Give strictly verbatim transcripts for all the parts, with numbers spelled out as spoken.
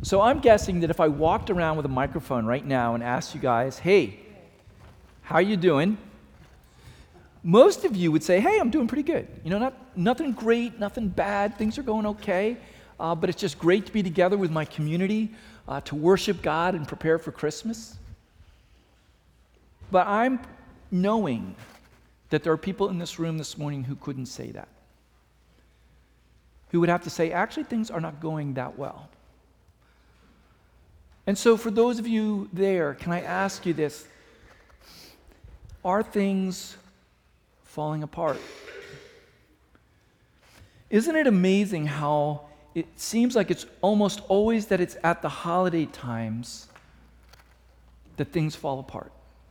So I'm guessing that if I walked around with a microphone right now and asked you guys, hey, how you doing? Most of you would say, hey, I'm doing pretty good. You know, not nothing great, nothing bad, things are going okay, uh, but it's just great to be together with my community, uh, to worship God and prepare for Christmas. But I'm knowing that there are people in this room this morning who couldn't say that, who would have to say, actually, things are not going that well. And so for those of you there, can I ask you this? Are things falling apart? Isn't it amazing how it seems like it's almost always that it's at the holiday times that things fall apart?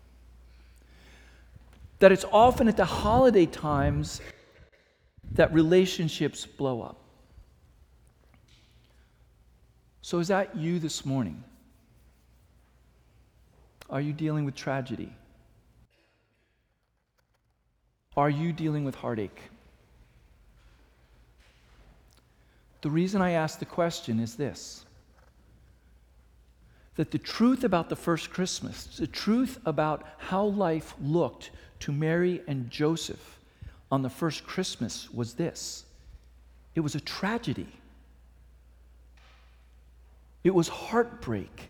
That it's often at the holiday times that relationships blow up. So is that you this morning? Are you dealing with tragedy? Are you dealing with heartache? The reason I ask the question is this: that the truth about the first Christmas, the truth about how life looked to Mary and Joseph on the first Christmas was this: it was a tragedy. It was heartbreak.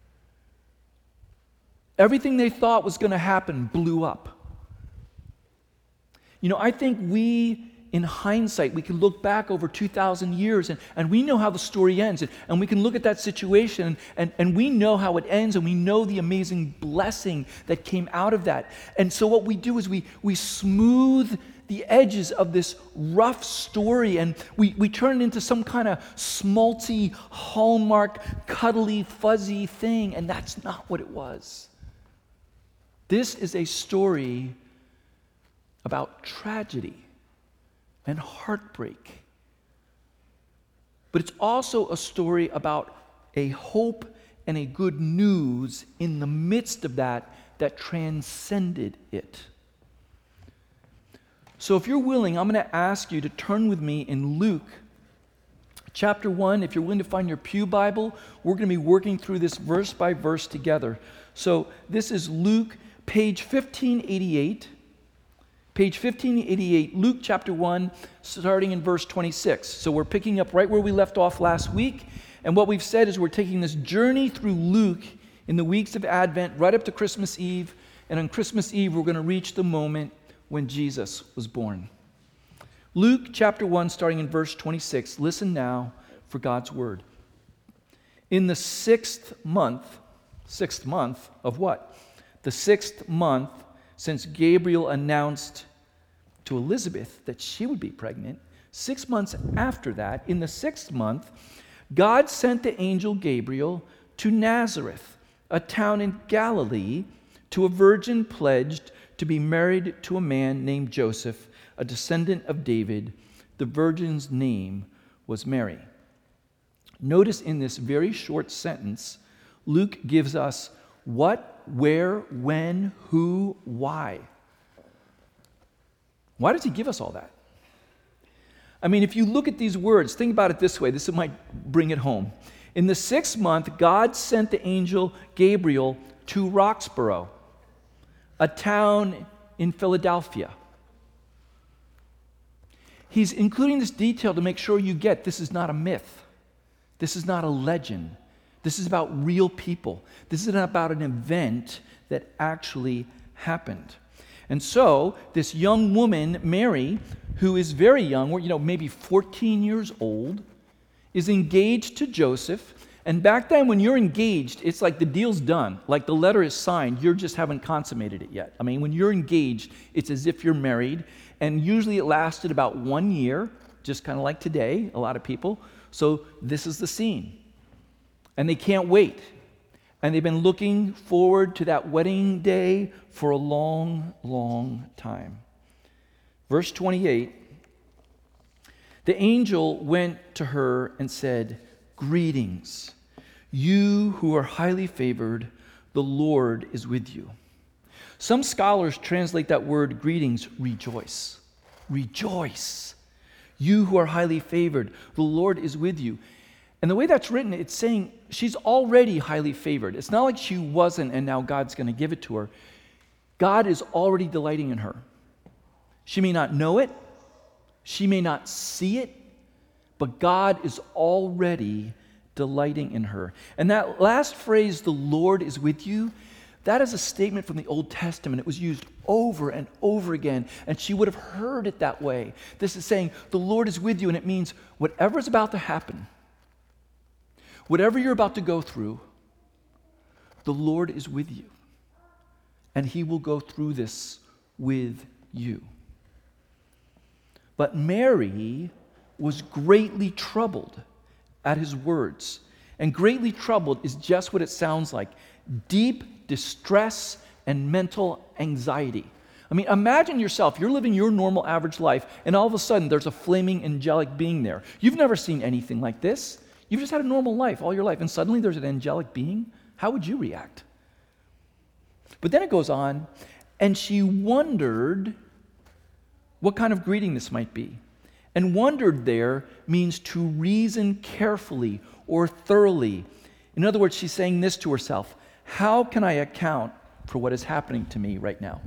Everything they thought was going to happen blew up. You know, I think we, in hindsight, we can look back over two thousand years and, and we know how the story ends. And, and we can look at that situation and, and, and we know how it ends, and we know the amazing blessing that came out of that. And so what we do is we, we smooth the edges of this rough story, and we, we turn it into some kind of schmaltzy, hallmark, cuddly, fuzzy thing, and that's not what it was. This is a story about tragedy and heartbreak. But it's also a story about a hope and a good news in the midst of that that transcended it. So if you're willing, I'm going to ask you to turn with me in Luke chapter one. If you're willing to find your pew Bible, we're going to be working through this verse by verse together. So this is Luke, page fifteen eighty-eight. Page fifteen eighty-eight, Luke chapter one, starting in verse twenty-six. So we're picking up right where we left off last week. And what we've said is we're taking this journey through Luke in the weeks of Advent, right up to Christmas Eve. And on Christmas Eve, we're going to reach the moment when Jesus was born. Luke chapter one, starting in verse twenty-six. Listen now for God's word. In the sixth month, sixth month of what? The sixth month since Gabriel announced to Elizabeth that she would be pregnant, six months after that, in the sixth month, God sent the angel Gabriel to Nazareth, a town in Galilee, to a virgin pledged to be married to a man named Joseph, a descendant of David. The virgin's name was Mary. Notice in this very short sentence, Luke gives us what, where, when, who, why. Why does he give us all that? I mean, if you look at these words, think about it this way. This might bring it home. In the sixth month, God sent the angel Gabriel to Roxborough, a town in Philadelphia. He's including this detail to make sure you get this is not a myth. This is not a legend. This is about real people. This is about an event that actually happened. And so, this young woman, Mary, who is very young, you know, maybe fourteen years old, is engaged to Joseph. And back then, when you're engaged, it's like the deal's done. Like the letter is signed, you just haven't consummated it yet. I mean, when you're engaged, it's as if you're married. And usually it lasted about one year, just kind of like today, a lot of people. So this is the scene. And they can't wait. And they've been looking forward to that wedding day for a long, long time. Verse twenty-eight, the angel went to her and said, "Greetings, you who are highly favored, the Lord is with you." Some scholars translate that word greetings, rejoice. Rejoice. You who are highly favored, the Lord is with you. And the way that's written, it's saying she's already highly favored. It's not like she wasn't and now God's going to give it to her. God is already delighting in her. She may not know it, she may not see it, but God is already delighting in her. And that last phrase, the Lord is with you, that is a statement from the Old Testament. It was used over and over again, and she would have heard it that way. This is saying, the Lord is with you, and it means whatever is about to happen, whatever you're about to go through, the Lord is with you, and he will go through this with you. But Mary was greatly troubled at his words. And greatly troubled is just what it sounds like. Deep distress and mental anxiety. I mean, imagine yourself, you're living your normal average life, and all of a sudden there's a flaming angelic being there. You've never seen anything like this. You've just had a normal life all your life, and suddenly there's an angelic being. How would you react? But then it goes on, and she wondered what kind of greeting this might be. And wondered there means to reason carefully or thoroughly. In other words, she's saying this to herself: how can I account for what is happening to me right now?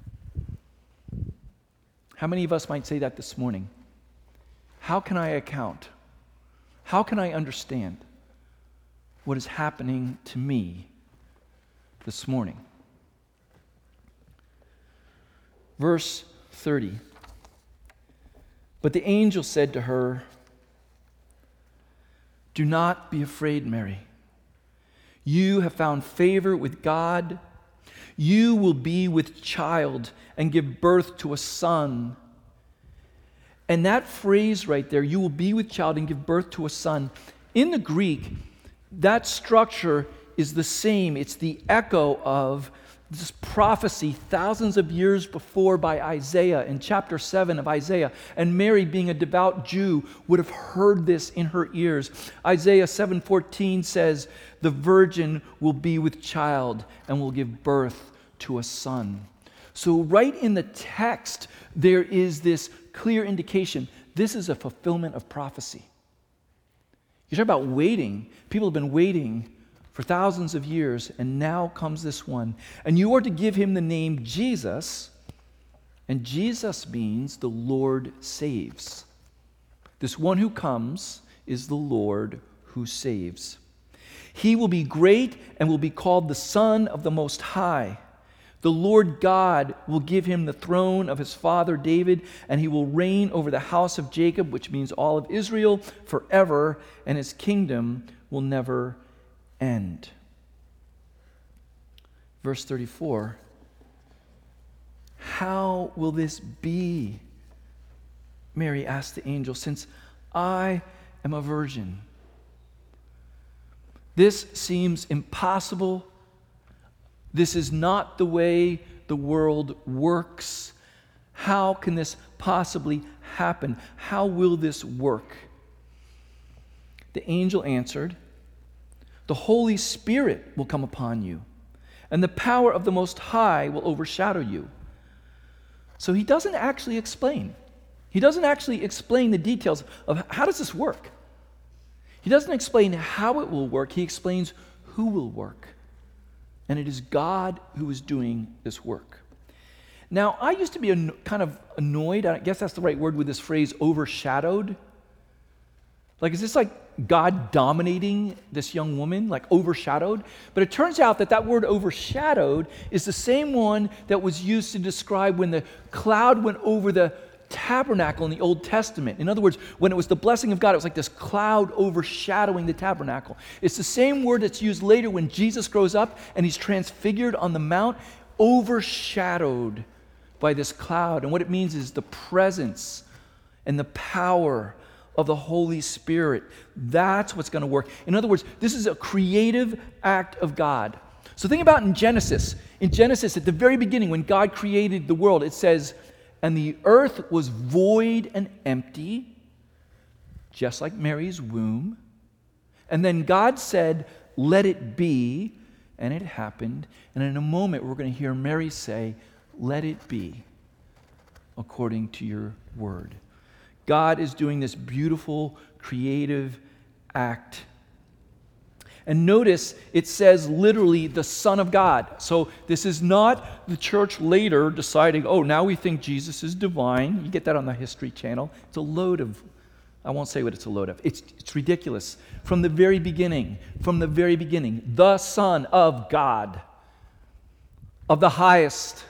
How many of us might say that this morning? How can I account? How can I understand what is happening to me this morning? Verse thirty. But the angel said to her, "Do not be afraid, Mary. You have found favor with God. You will be with child and give birth to a son." And that phrase right there, you will be with child and give birth to a son, in the Greek, that structure is the same. It's the echo of this prophecy thousands of years before by Isaiah in chapter seven of Isaiah. And Mary, being a devout Jew, would have heard this in her ears. Isaiah seven fourteen says, "The virgin will be with child and will give birth to a son." So right in the text, there is this clear indication. This is a fulfillment of prophecy. You talk about waiting. People have been waiting for thousands of years, and now comes this one. And you are to give him the name Jesus, and Jesus means the Lord saves. This one who comes is the Lord who saves. He will be great and will be called the Son of the Most High. The Lord God will give him the throne of his father David, and he will reign over the house of Jacob, which means all of Israel, forever, and his kingdom will never end. Verse thirty-four. "How will this be?" Mary asked the angel, "since I am a virgin." This seems impossible. This is not the way the world works. How can this possibly happen? How will this work? The angel answered, "The Holy Spirit will come upon you, and the power of the Most High will overshadow you." So he doesn't actually explain. He doesn't actually explain the details of how does this work. He doesn't explain how it will work. He explains who will work. And it is God who is doing this work. Now, I used to be an- kind of annoyed, I guess that's the right word, with this phrase, overshadowed. Like, is this like God dominating this young woman, like overshadowed? But it turns out that that word overshadowed is the same one that was used to describe when the cloud went over the tabernacle in the Old Testament. In other words, when it was the blessing of God, it was like this cloud overshadowing the tabernacle. It's the same word that's used later when Jesus grows up and he's transfigured on the mount, overshadowed by this cloud. And what it means is the presence and the power of the Holy Spirit. That's what's going to work. In other words, this is a creative act of God. So think about in Genesis. In Genesis, at the very beginning, when God created the world, it says, "And the earth was void and empty," just like Mary's womb. And then God said, "Let it be," and it happened. And in a moment, we're going to hear Mary say, "Let it be according to your word." God is doing this beautiful, creative act. And notice it says literally the Son of God. So this is not the church later deciding, oh, now we think Jesus is divine. You get that on the History Channel. It's a load of, I won't say what it's a load of. It's, it's ridiculous. From the very beginning, from the very beginning, the Son of God, of the highest,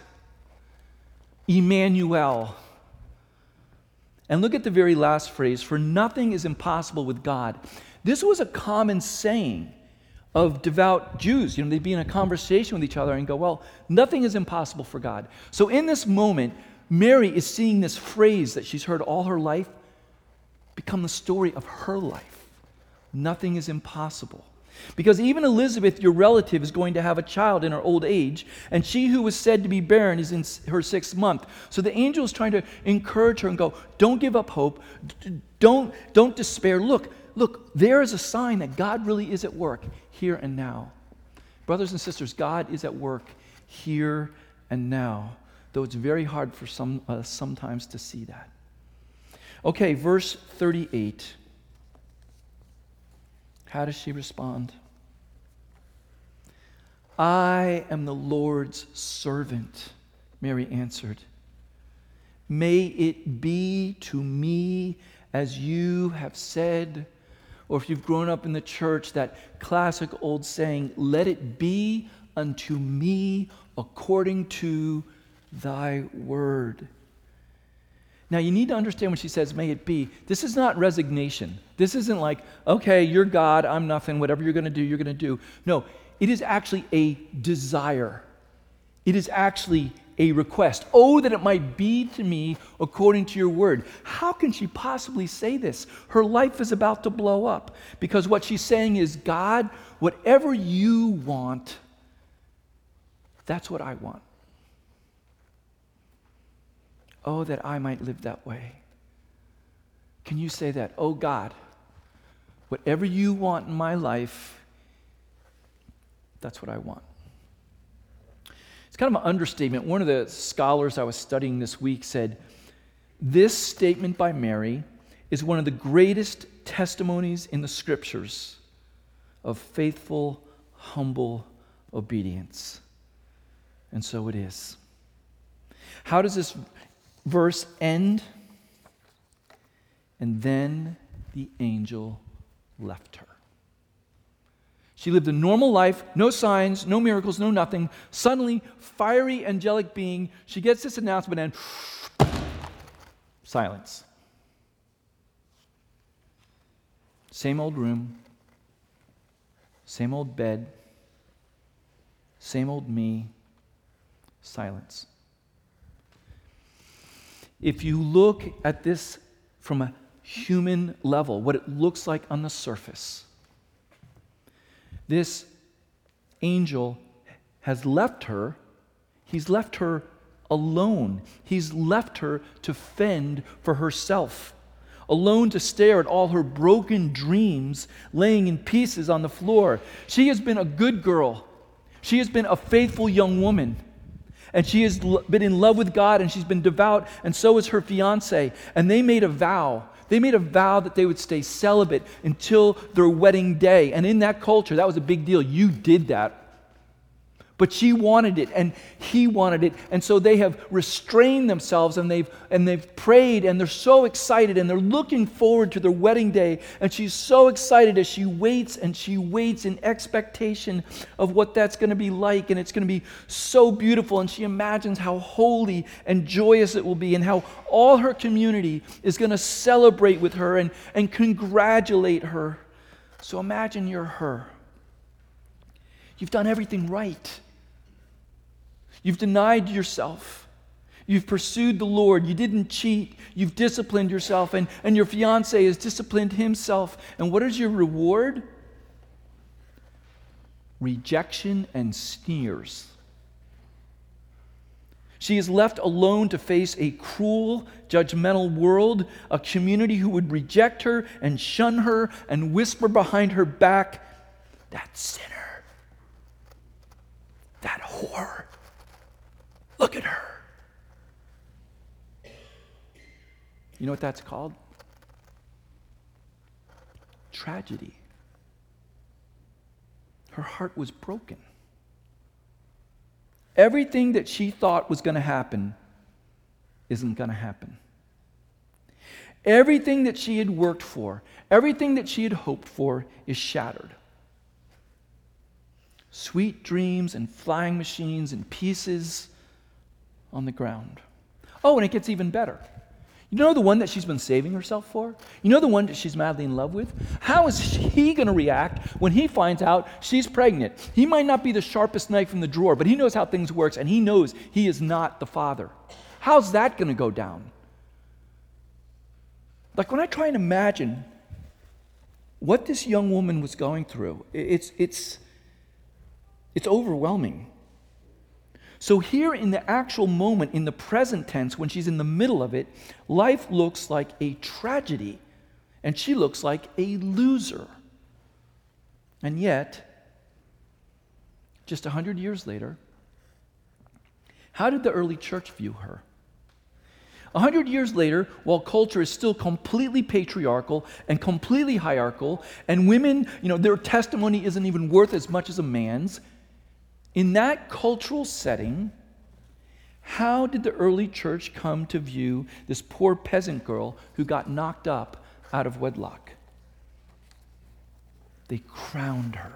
Emmanuel. And look at the very last phrase, for nothing is impossible with God. This was a common saying of devout Jews. You know, they'd be in a conversation with each other and go, well, nothing is impossible for God. So in this moment, Mary is seeing this phrase that she's heard all her life become the story of her life. Nothing is impossible. Because even Elizabeth, your relative, is going to have a child in her old age, and she who was said to be barren is in her sixth month. So the angel is trying to encourage her and go, don't give up hope. Don't, don't despair. Look, look, there is a sign that God really is at work here and now. Brothers and sisters, God is at work here and now, though it's very hard for some uh, sometimes to see that. Okay, verse thirty-eight. How does she respond? I am the Lord's servant, Mary answered. May it be to me as you have said. Or if you've grown up in the church, that classic old saying, let it be unto me according to thy word. Now, you need to understand when she says, may it be, this is not resignation. This isn't like, okay, you're God, I'm nothing, whatever you're going to do, you're going to do. No, it is actually a desire. It is actually a request. Oh, that it might be to me according to your word. How can she possibly say this? Her life is about to blow up. Because what she's saying is, God, whatever you want, that's what I want. Oh, that I might live that way. Can you say that? Oh, God, whatever you want in my life, that's what I want. It's kind of an understatement. One of the scholars I was studying this week said, this statement by Mary is one of the greatest testimonies in the scriptures of faithful, humble obedience. And so it is. How does this verse end? And then the angel left her. She lived a normal life, no signs, no miracles, no nothing. Suddenly, fiery angelic being, she gets this announcement and silence. Same old room, same old bed, same old me, silence. If you look at this from a human level, what it looks like on the surface, this angel has left her. He's left her alone. He's left her to fend for herself, alone to stare at all her broken dreams laying in pieces on the floor. She has been a good girl. She has been a faithful young woman. And she has been in love with God, and she's been devout, and so is her fiancé. And they made a vow. They made a vow that they would stay celibate until their wedding day. And in that culture, that was a big deal. You did that. But she wanted it, and he wanted it, and so they have restrained themselves, and they've and they've prayed, and they're so excited, and they're looking forward to their wedding day, and she's so excited as she waits, and she waits in expectation of what that's going to be like, and it's going to be so beautiful, and she imagines how holy and joyous it will be, and how all her community is going to celebrate with her and, and congratulate her. So imagine you're her. You've done everything right. You've denied yourself. You've pursued the Lord. You didn't cheat. You've disciplined yourself, and, and your fiancé has disciplined himself. And what is your reward? Rejection and sneers. She is left alone to face a cruel, judgmental world, a community who would reject her and shun her and whisper behind her back, that sinner, that whore. Look at her. You know what that's called? Tragedy. her heart was broken. Everything that she thought was going to happen isn't going to happen. Everything that she had worked for, everything that she had hoped for is shattered. Sweet dreams and flying machines and pieces on the ground. Oh, and it gets even better. You know the one that she's been saving herself for? You know the one that she's madly in love with? How is he going to react when he finds out she's pregnant? He might not be the sharpest knife in the drawer, but he knows how things work, and he knows he is not the father. How's that going to go down? Like when I try and imagine what this young woman was going through, it's, it's, it's overwhelming. So here in the actual moment, in the present tense, when she's in the middle of it, life looks like a tragedy, and she looks like a loser. And yet, just a hundred years later, how did the early church view her? A hundred years later, while culture is still completely patriarchal and completely hierarchical, and women, you know, their testimony isn't even worth as much as a man's, in that cultural setting, how did the early church come to view this poor peasant girl who got knocked up out of wedlock? They crowned her.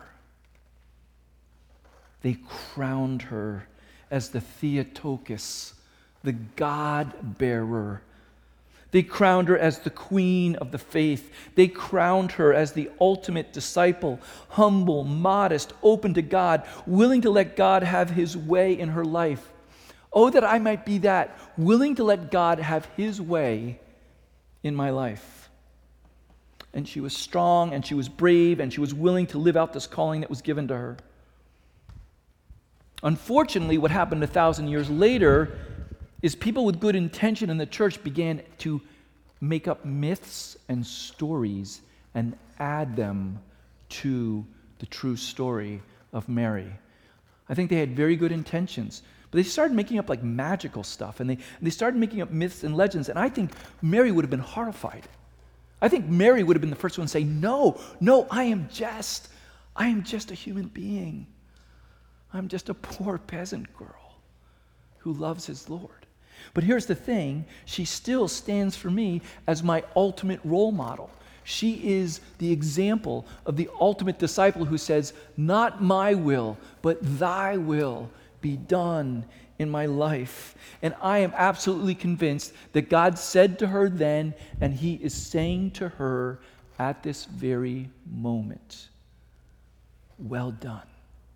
They crowned her as the Theotokos, the God-bearer. They crowned her as the queen of the faith. They crowned her as the ultimate disciple, humble, modest, open to God, willing to let God have his way in her life. Oh, that I might be that, willing to let God have his way in my life. And she was strong, and she was brave, and she was willing to live out this calling that was given to her. Unfortunately, what happened a thousand years later is people with good intention in the church began to make up myths and stories and add them to the true story of Mary. I think they had very good intentions, but they started making up like magical stuff, and they, and they started making up myths and legends, and I think Mary would have been horrified. I think Mary would have been the first one to say, no, no, I am just, I am just a human being. I'm just a poor peasant girl who loves his Lord. But here's the thing, she still stands for me as my ultimate role model. She is the example of the ultimate disciple who says, not my will, but thy will be done in my life. And I am absolutely convinced that God said to her then, and he is saying to her at this very moment, well done.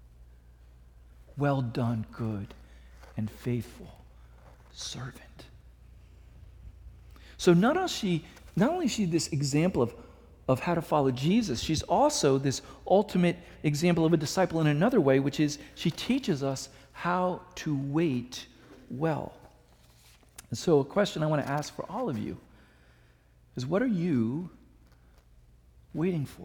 Well done, good and faithful servant. So not only is she, not only is she this example of, of how to follow Jesus, she's also this ultimate example of a disciple in another way, which is she teaches us how to wait well. And so a question I want to ask for all of you is, what are you waiting for?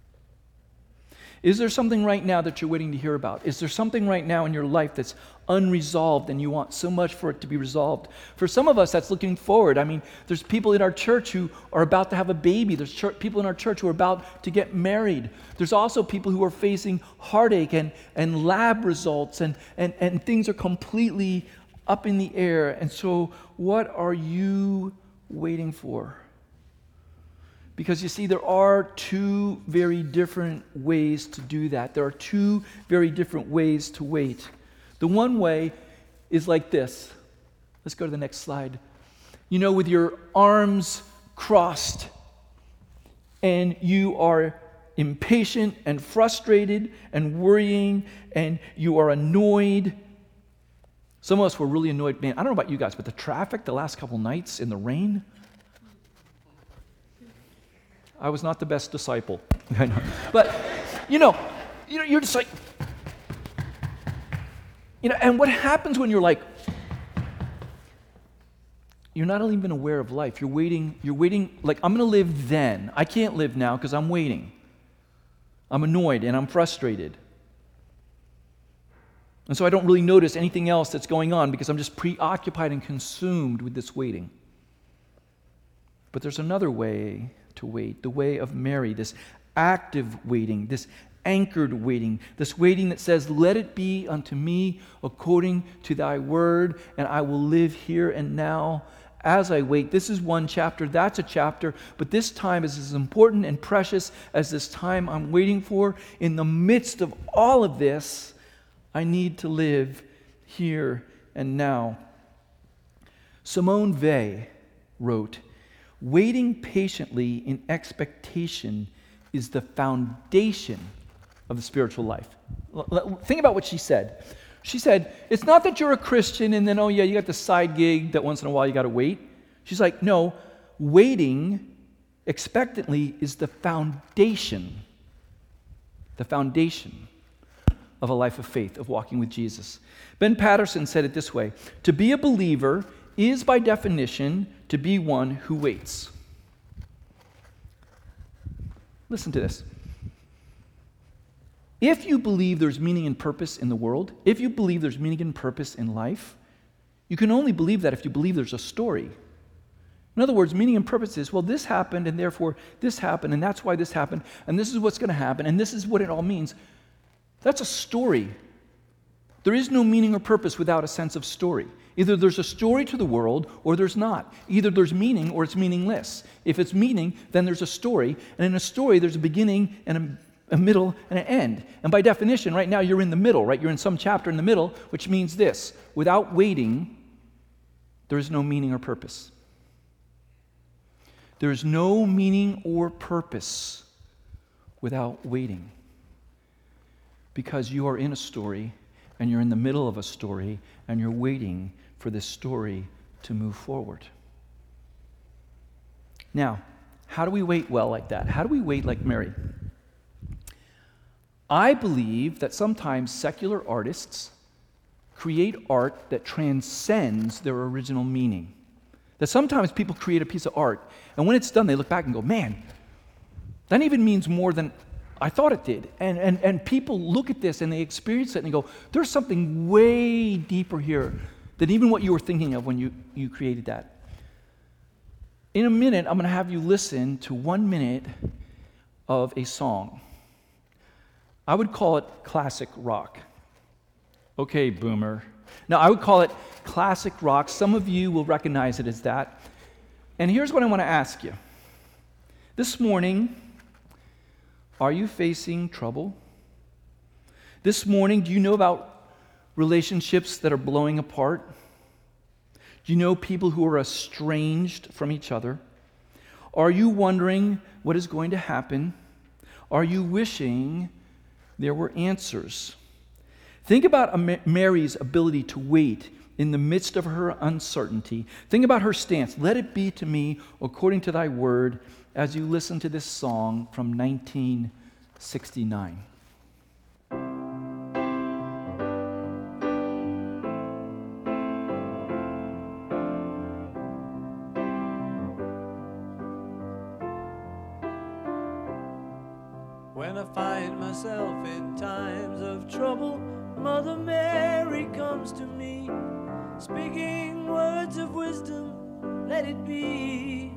Is there something right now that you're waiting to hear about? Is there something right now in your life that's unresolved and you want so much for it to be resolved? For some of us, that's looking forward. I mean, there's people in our church who are about to have a baby. There's church, people in our church who are about to get married. There's also people who are facing heartache and, and lab results, and, and, and things are completely up in the air. And so what are you waiting for? Because you see, there are two very different ways to do that. There are two very different ways to wait. The one way is like this. Let's go to the next slide. You know, with your arms crossed, and you are impatient and frustrated and worrying, and you are annoyed. Some of us were really annoyed. Man, I don't know about you guys, but the traffic the last couple nights in the rain, I was not the best disciple. I know. But, you know, you know, you're just like, you know, and what happens when you're like, you're not even aware of life. You're waiting, you're waiting, like, I'm going to live then. I can't live now because I'm waiting. I'm annoyed and I'm frustrated. And so I don't really notice anything else that's going on because I'm just preoccupied and consumed with this waiting. But there's another way to wait, the way of Mary, this active waiting, this anchored waiting, this waiting that says, let it be unto me according to thy word, and I will live here and now as I wait. This is one chapter, that's a chapter, but this time is as important and precious as this time I'm waiting for. In the midst of all of this, I need to live here and now. Simone Weil wrote, waiting patiently in expectation is the foundation of the spiritual life. L- l- think about what she said. She said, it's not that you're a Christian and then, oh yeah, you got the side gig that once in a while you got to wait. She's like, no, waiting expectantly is the foundation, the foundation of a life of faith, of walking with Jesus. Ben Patterson said it this way, to be a believer is by definition to be one who waits. Listen to this. If you believe there's meaning and purpose in the world, if you believe there's meaning and purpose in life, you can only believe that if you believe there's a story. In other words, meaning and purpose is, well, this happened, and therefore this happened, and that's why this happened, and this is what's going to happen, and this is what it all means. That's a story. There is no meaning or purpose without a sense of story. Either there's a story to the world or there's not. Either there's meaning or it's meaningless. If it's meaning, then there's a story, and in a story there's a beginning and a a middle and an end. And by definition, right now you're in the middle, right? You're in some chapter in the middle, which means this. Without waiting, there is no meaning or purpose. There is no meaning or purpose without waiting. Because you are in a story, and you're in the middle of a story, and you're waiting for this story to move forward. Now, how do we wait well like that? How do we wait like Mary? I believe that sometimes secular artists create art that transcends their original meaning. That sometimes people create a piece of art, and when it's done, they look back and go, man, that even means more than I thought it did. And, and, and people look at this and they experience it and they go, there's something way deeper here than even what you were thinking of when you, you created that. In a minute, I'm going to have you listen to one minute of a song. I would call it classic rock. Okay, boomer. Now, I would call it classic rock. Some of you will recognize it as that. And here's what I want to ask you. This morning, are you facing trouble? This morning, do you know about relationships that are blowing apart? Do you know people who are estranged from each other? Are you wondering what is going to happen? Are you wishing there were answers? Think about Mary's ability to wait in the midst of her uncertainty. Think about her stance. Let it be to me according to thy word, as you listen to this song from nineteen sixty-nine. When I find myself in times of trouble, Mother Mary comes to me, speaking words of wisdom, let it be.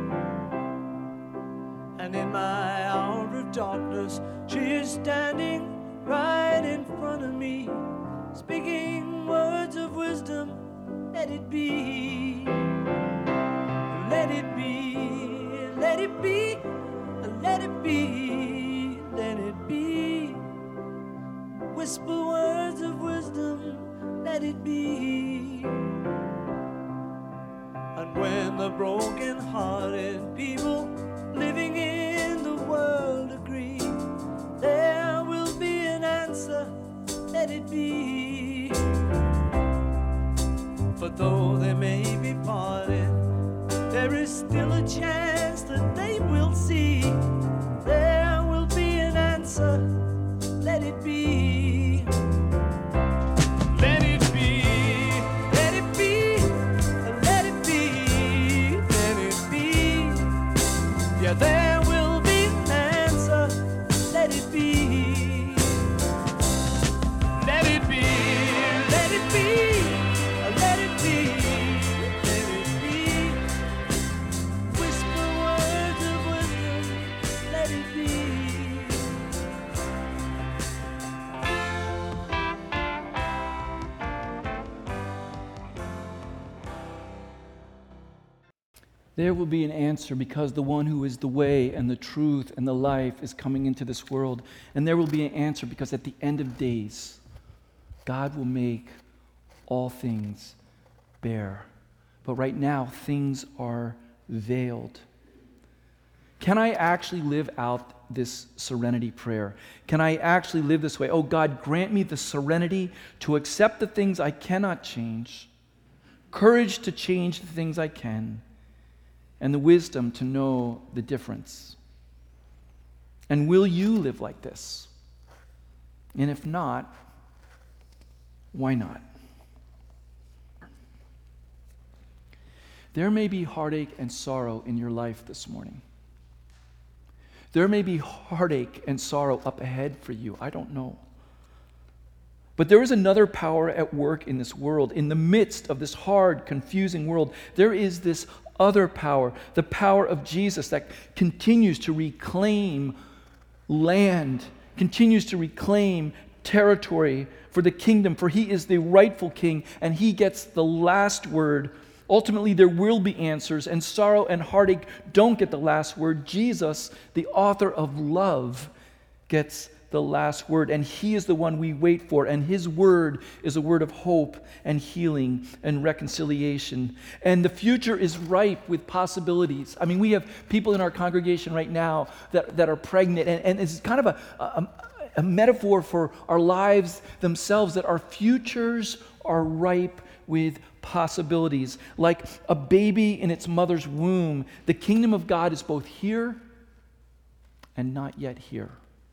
And in my hour of darkness, she is standing right in front of me, speaking words of wisdom, let it be. Let it be, let it be, let it be, let it be. Whisper words of wisdom, let it be. And when the broken-hearted people living in the world agree, there will be an answer, let it be. For though they may be parted, there is still a chance that they will see. There will be an answer, let it be. Let it be, let it be, let it be, let it be. Yeah, there will be an answer, let it be. Let it be, let it be, let it be, let it be. Whisper words of wisdom, let it be. There will be an answer because the one who is the way and the truth and the life is coming into this world. And there will be an answer because at the end of days, God will make all things bare. But right now, things are veiled. Can I actually live out this serenity prayer? Can I actually live this way? Oh God, grant me the serenity to accept the things I cannot change, courage to change the things I can, and the wisdom to know the difference. And will you live like this? And if not, why not? There may be heartache and sorrow in your life this morning. There may be heartache and sorrow up ahead for you. I don't know. But there is another power at work in this world. In the midst of this hard, confusing world, there is this other power, the power of Jesus that continues to reclaim land, continues to reclaim territory for the kingdom, for he is the rightful king and he gets the last word. Ultimately, there will be answers, and sorrow and heartache don't get the last word. Jesus, the author of love, gets the last word, and he is the one we wait for, and his word is a word of hope and healing and reconciliation. And the future is ripe with possibilities. I mean, we have people in our congregation right now that, that are pregnant, and, and it's kind of a, a, a metaphor for our lives themselves, that our futures are ripe with possibilities. Like a baby in its mother's womb, the kingdom of God is both here and not yet here.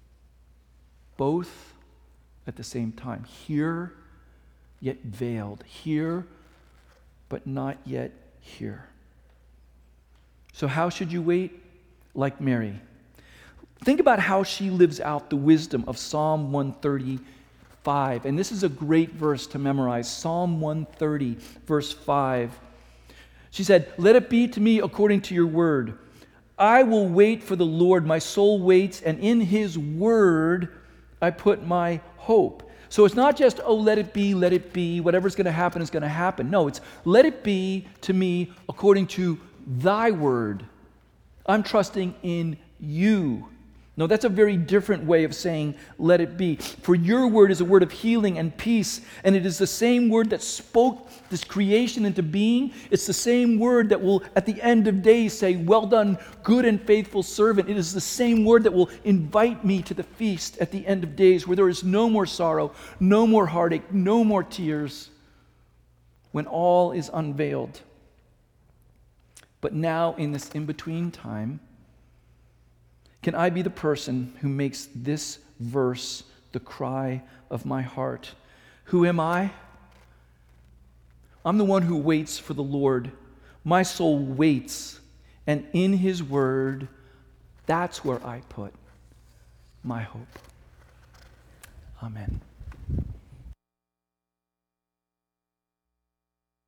Both at the same time. Here, yet veiled. Here, but not yet here. So how should you wait? Like Mary. Think about how she lives out the wisdom of Psalm one thirty-five. And this is a great verse to memorize. Psalm one thirty, verse five. She said, "Let it be to me according to your word. I will wait for the Lord. My soul waits, and in his word I put my hope." So it's not just, oh, let it be, let it be, whatever's going to happen is going to happen. No, it's let it be to me according to thy word. I'm trusting in you. No, that's a very different way of saying let it be. For your word is a word of healing and peace, and it is the same word that spoke this creation into being. It's the same word that will at the end of days say, well done, good and faithful servant. It is the same word that will invite me to the feast at the end of days where there is no more sorrow, no more heartache, no more tears, when all is unveiled. But now in this in-between time, can I be the person who makes this verse the cry of my heart? Who am I? I'm the one who waits for the Lord. My soul waits, and in his word, that's where I put my hope. Amen.